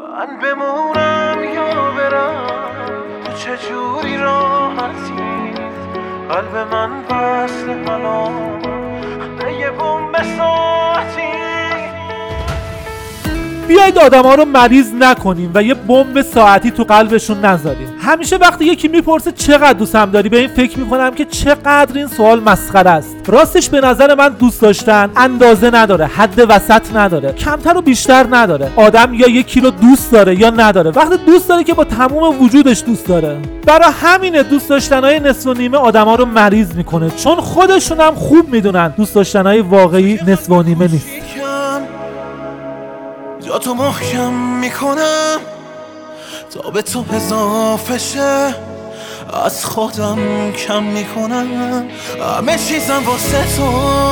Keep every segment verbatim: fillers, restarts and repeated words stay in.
من بمونم یا برم تو چجوری راحتی قلب من وصل الان به یه بمب ساعتی. بیایید آدم ها رو مریض نکنیم و یه بمب ساعتی تو قلبشون نذاریم. همیشه وقتی یکی میپرسه چقدر دوستم داری به این فکر میکنم که چقدر این سوال مسخره است. راستش به نظر من دوست داشتن اندازه نداره، حد وسط نداره، کمتر و بیشتر نداره. آدم یا یکی رو دوست داره یا نداره. وقتی دوست داره که با تمام وجودش دوست داره. برای همینه دوست داشتنهای نصف و نیمه آدما رو مریض میکنه، چون خودشون هم خوب میدونن دوست داشتنهای واقعی نصف و نیمه نیست. جا تو محکم میکنم تا به تو اضافه شه، از خودم کم میکنم همه چیزم واسه تو.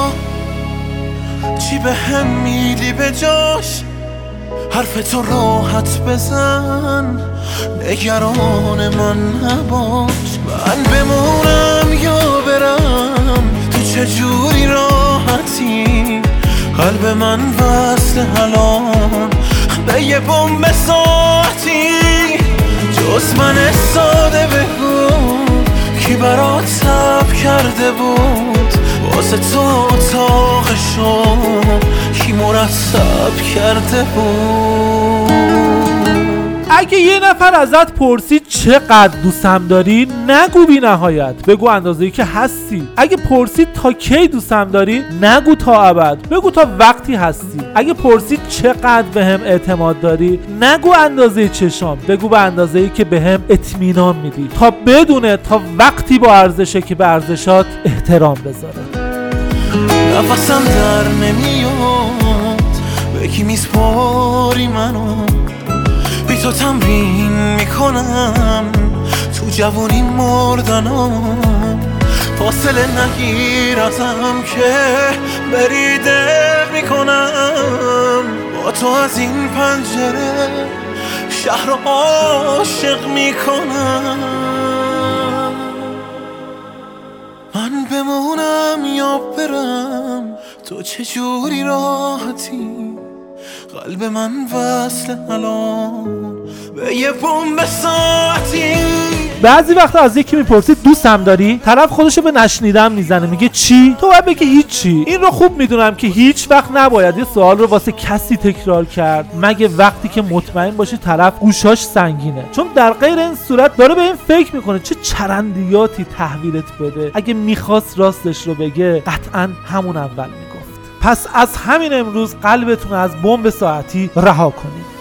چی به هم میدی به جاش حرف تو راحت بزن، نگران من نباش. من بمونم یا برم تو چجوری راحتی قلب من وصل الان به یه بمب ساعتی. جز من ساده بگو کی برات تب کرده بود واسه تو اتاقشو کی مرتب کرده بود. اگه یه نفر ازت پرسید چقدر دوستم داری نگو بی نهایت، بگو اندازه‌ای که هستی. اگه پرسید تا کی دوستم داری نگو تا ابد، بگو تا وقتی هستی. اگه پرسید چقدر بهم اعتماد داری نگو اندازه چشام، بگو به اندازه‌ای که بهم اطمینان میدی، تا بدونه تا وقتی با ارزشه که به ارزشات احترام بذاره. نفسم در نمیاد به کی میسپاری منو، بی تو تمرین میکنم تو جوانی مردنم. فاصله نگیر ازم که بریده میکنم، با تو از این پنجره شهر رو عاشق میکنم. من بمونم یا برم تو چجوری راحتی قلب من وصل الان به یه بمب ساعتی. بعضی وقتا از یکی میپرسید دوستم داری، طرف خودشو به نشنیدن میزنه، میگه چی؟ تو باید بگی هیچی. این رو خوب میدونم که هیچ وقت نباید یه سوال رو واسه کسی تکرار کرد مگه وقتی که مطمئن باشی طرف گوشاش سنگینه، چون در غیر این صورت داره به این فکر میکنه چه چرندیاتی تحویلت بده. اگه میخواست راستش رو بگه قطعا همون اول میگفت. پس از همین امروز قلبتون از بمب ساعتی رها کنید.